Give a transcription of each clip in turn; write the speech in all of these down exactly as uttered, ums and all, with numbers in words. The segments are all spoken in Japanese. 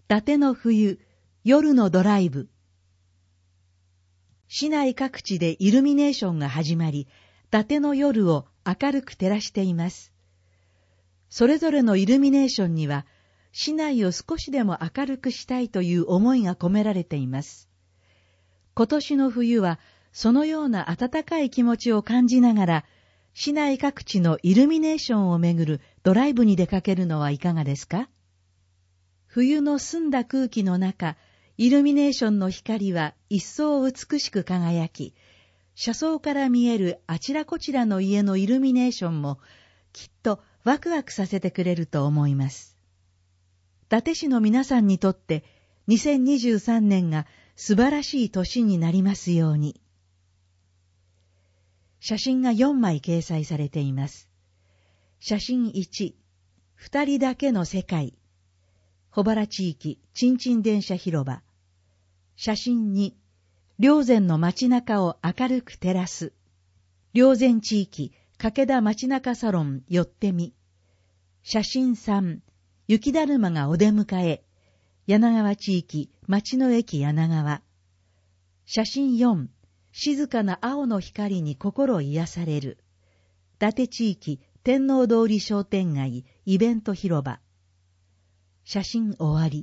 伊達の冬、夜のドライブ。市内各地でイルミネーションが始まり、伊達の夜を明るく照らしています。それぞれのイルミネーションには、市内を少しでも明るくしたいという思いが込められています。今年の冬は、そのような温かい気持ちを感じながら、市内各地のイルミネーションをめぐるドライブに出かけるのはいかがですか？冬の澄んだ空気の中、イルミネーションの光は一層美しく輝き、車窓から見えるあちらこちらの家のイルミネーションもきっとワクワクさせてくれると思います。伊達市の皆さんにとってにせんにじゅうさんねんが素晴らしい年になりますように。写真がよんまい掲載されています。写真いち、二人だけの世界。保原地域、ちんちん電車広場。写真に、霊山の街中を明るく照らす。霊山地域、掛田街中サロン寄ってみ。写真さん、雪だるまがお出迎え。柳川地域、町の駅柳川。写真よん、静かな青の光に心癒される。伊達地域、天王通り商店街、イベント広場。写真終わり。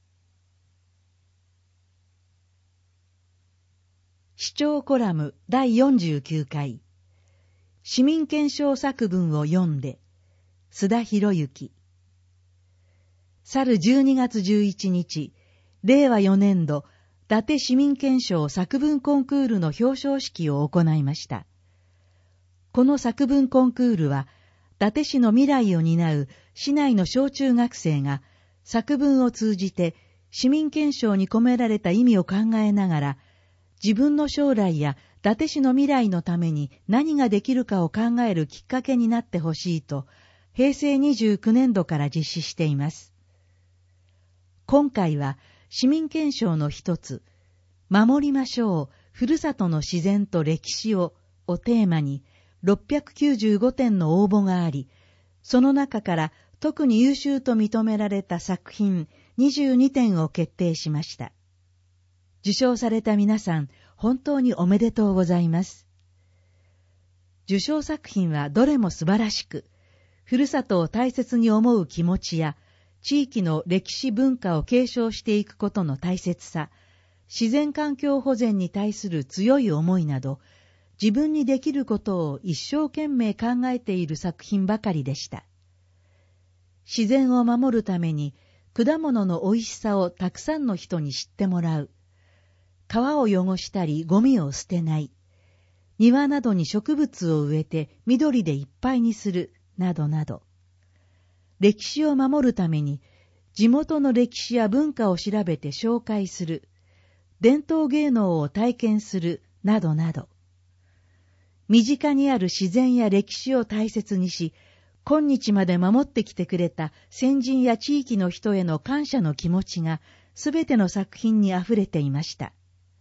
市長コラムだいよんじゅうきゅうかい。市民憲章作文を読んで、須田博之。去るじゅうにがつじゅういちにち、れいわよねんど、伊達市民憲章作文コンクールの表彰式を行いました。この作文コンクールは、伊達市の未来を担う市内の小中学生が、作文を通じて市民憲章に込められた意味を考えながら、自分の将来や伊達市の未来のために何ができるかを考えるきっかけになってほしいと、へいせいにじゅうきゅうねんどから実施しています。今回は市民憲章の一つ、守りましょう、ふるさとの自然と歴史ををテーマにろっぴゃくきゅうじゅうごてんの応募があり、その中から特に優秀と認められた作品にじゅうにてんを決定しました。受賞された皆さん、本当におめでとうございます。受賞作品はどれも素晴らしく、ふるさとを大切に思う気持ちや、地域の歴史文化を継承していくことの大切さ、自然環境保全に対する強い思いなど、自分にできることを一生懸命考えている作品ばかりでした。自然を守るために果物の美味しさをたくさんの人に知ってもらう。川を汚したりゴミを捨てない。庭などに植物を植えて緑でいっぱいにする。などなど。歴史を守るために地元の歴史や文化を調べて紹介する。伝統芸能を体験する。などなど。身近にある自然や歴史を大切にし、今日まで守ってきてくれた先人や地域の人への感謝の気持ちがすべての作品にあふれていました。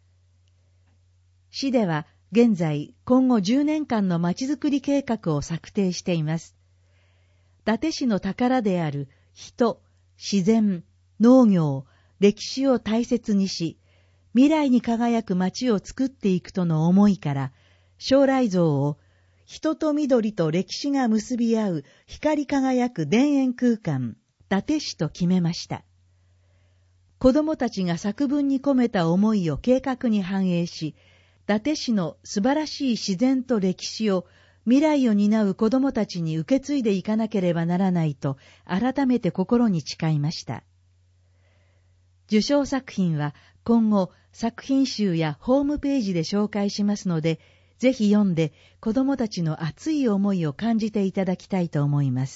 市では現在今後じゅうねんかんのまちづくり計画を策定しています。伊達市の宝である人、自然、農業、歴史を大切にし、未来に輝く街を作っていくとの思いから、将来像を人と緑と歴史が結び合う光り輝く田園空間、伊達市と決めました。子どもたちが作文に込めた思いを計画に反映し、伊達市の素晴らしい自然と歴史を未来を担う子どもたちに受け継いでいかなければならないと改めて心に誓いました。受賞作品は今後作品集やホームページで紹介しますので、ぜひ読んで子どもたちの熱い思いを感じていただきたいと思います。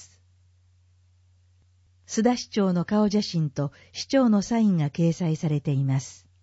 須田市長の顔写真と市長のサインが掲載されています。